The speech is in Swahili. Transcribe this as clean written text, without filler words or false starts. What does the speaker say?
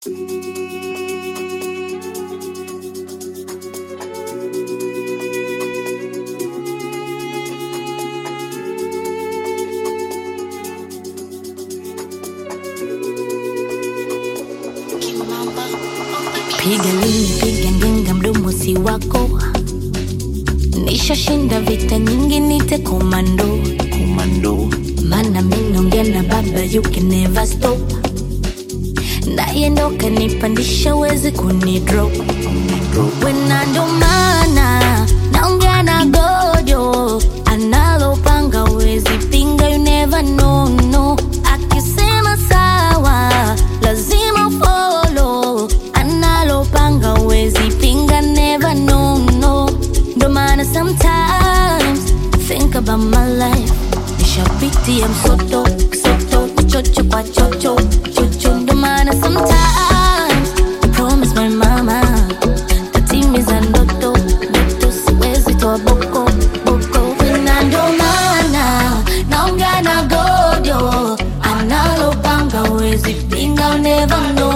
Piga lini, piga ngenga, mdomo si wako. Nishashinda vita nyingi, nite komando. Mana mimi naongea na baba, you can never stop. Naye ndo kanipandisha, wezi kunidrop. Wena ndo maana naongea na gojo, analopanga wezi pinga, you never know, no. Akisema sawa, lazima follow. Analopanga wezi pinga, never know, no. Ndo maana sometimes think about my life. Nishapitia msoto, chocho kwa chocho. Ndo maana sometimes promise my mama tatimiza ndoto, siwezi toa boko. Wena ndo maana naongea na gojo, analopanga wezi pinga, never know.